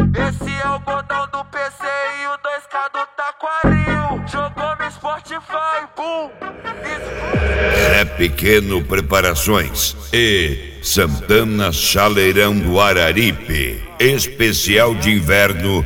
Esse é o botão do PC e o 2K do Taquaril. Jogou no Spotify, boom. Zé Pequeno Preparações e Santana Chaleirão do Araripe. Especial de Inverno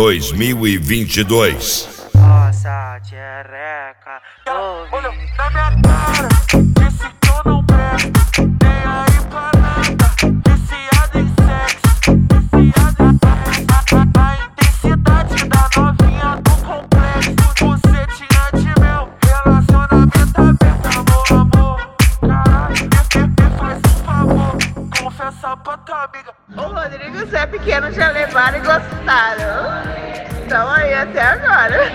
2022. Nossa tchereca, Olha na minha cara, disse que eu não presto. Nem aí pra nada, viciado em sexo. Viciado em sexo. A intensidade da novinha do complexo. Bucetinha de mel, relacionamento aberto. Amor, caralho, me faz um favor. Confessa pra tua amiga. O Rodrigo e o Zé Pequeno já levaram e gostaram. Estão aí até agora.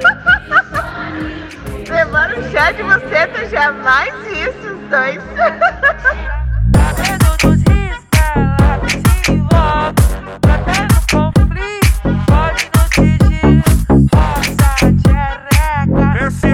Levaram um chá de buceta, jamais isso, os dois. sabendo dos riscos, ela se envolve. Tratando conflito, pode no sigilo. Roça tchereca, Esse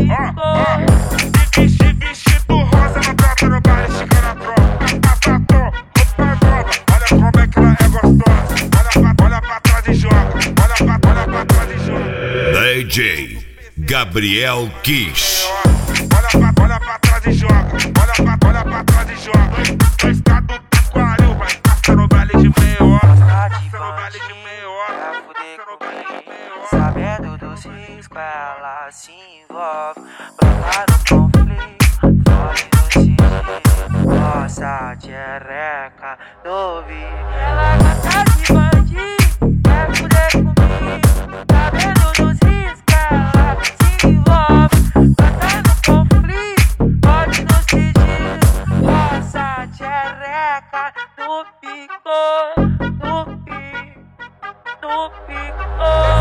de vestido rosa na prata no baile, chica na tropa. Patató, roupa nova, olha como é que ela é gostosa. Olha pra trás e joga, olha pra trás e joga. DJ Gabriel Kish. Olha pra trás e joga, olha pra trás e joga. 2K do Taquaril, vai passar no baile de meia hora. Passa no baile de meia hora. pra fuder comigo. Sabendo dos riscos, ela se envolve. Brotar no conflito, pode no sigilo. Nossa tchereca, novinha. Ela gosta de bandido, quer fuder comigo. Sabendo dos riscos, ela se envolve. Brotar no conflito, pode no sigilo. Nossa tchereca, no pico, no pico, no pico.